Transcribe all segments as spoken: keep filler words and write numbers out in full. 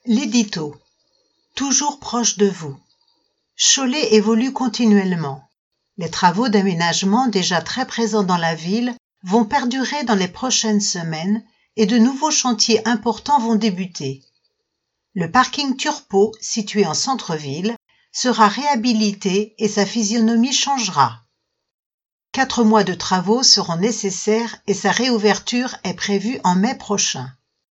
L'édito. Toujours proche de vous. Cholet évolue continuellement. Les travaux d'aménagement déjà très présents dans la ville vont perdurer dans les prochaines semaines et de nouveaux chantiers importants vont débuter. Le parking Turpot, situé en centre-ville, sera réhabilité et sa physionomie changera. Quatre mois de travaux seront nécessaires et sa réouverture est prévue en mai prochain.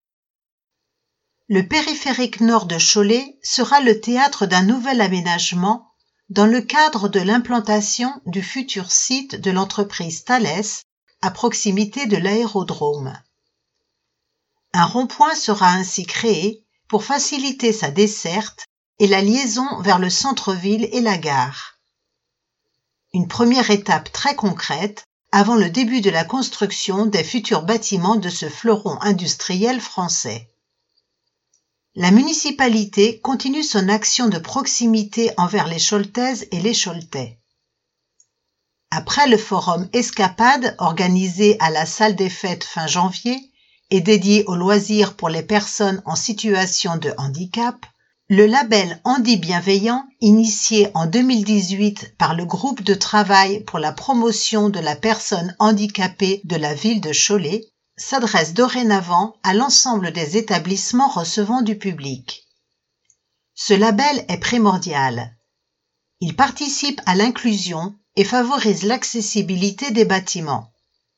Le périphérique nord de Cholet sera le théâtre d'un nouvel aménagement dans le cadre de l'implantation du futur site de l'entreprise Thales à proximité de l'aérodrome. Un rond-point sera ainsi créé pour faciliter sa desserte et la liaison vers le centre-ville et la gare. Une première étape très concrète avant le début de la construction des futurs bâtiments de ce fleuron industriel français. La municipalité continue son action de proximité envers les Choletaises et les Choletais. Après le forum Escapade organisé à la salle des fêtes fin janvier et dédié aux loisirs pour les personnes en situation de handicap, le label Handi Bienveillant, initié en deux mille dix-huit par le groupe de travail pour la promotion de la personne handicapée de la ville de Cholet, s'adresse dorénavant à l'ensemble des établissements recevant du public. Ce label est primordial. Il participe à l'inclusion et favorise l'accessibilité des bâtiments.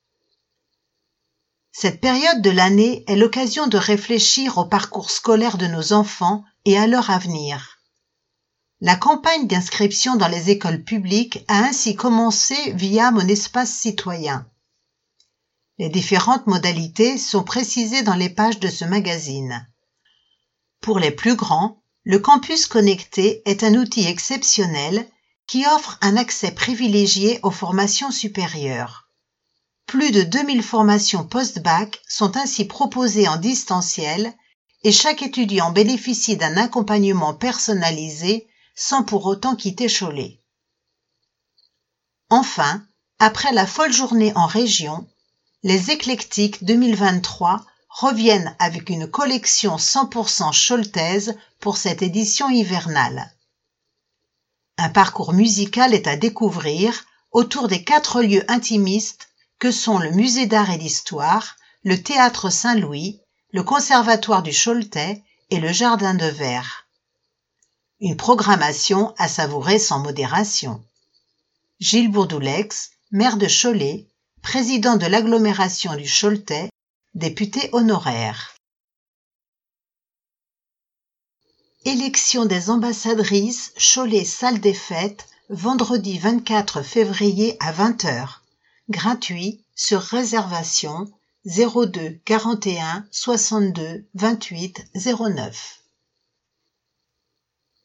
Cette période de l'année est l'occasion de réfléchir au parcours scolaire de nos enfants et à leur avenir. La campagne d'inscription dans les écoles publiques a ainsi commencé via Mon Espace Citoyen. Les différentes modalités sont précisées dans les pages de ce magazine. Pour les plus grands, le campus connecté est un outil exceptionnel qui offre un accès privilégié aux formations supérieures. Plus de deux mille formations post-bac sont ainsi proposées en distanciel et chaque étudiant bénéficie d'un accompagnement personnalisé sans pour autant quitter Cholet. Enfin, après la folle journée en région, les Éclectiques deux mille vingt-trois reviennent avec une collection cent pour cent choletaise pour cette édition hivernale. Un parcours musical est à découvrir autour des quatre lieux intimistes que sont le Musée d'Art et d'Histoire, le Théâtre Saint-Louis, le Conservatoire du Choletais et le Jardin de Verre. Une programmation à savourer sans modération. Gilles Bourdoulex, maire de Cholet, président de l'agglomération du Choletais, député honoraire. Élection des ambassadrices Cholet salle des fêtes, vendredi vingt-quatre février à vingt heures. Gratuit sur réservation zéro deux quarante et un soixante-deux vingt-huit zéro neuf.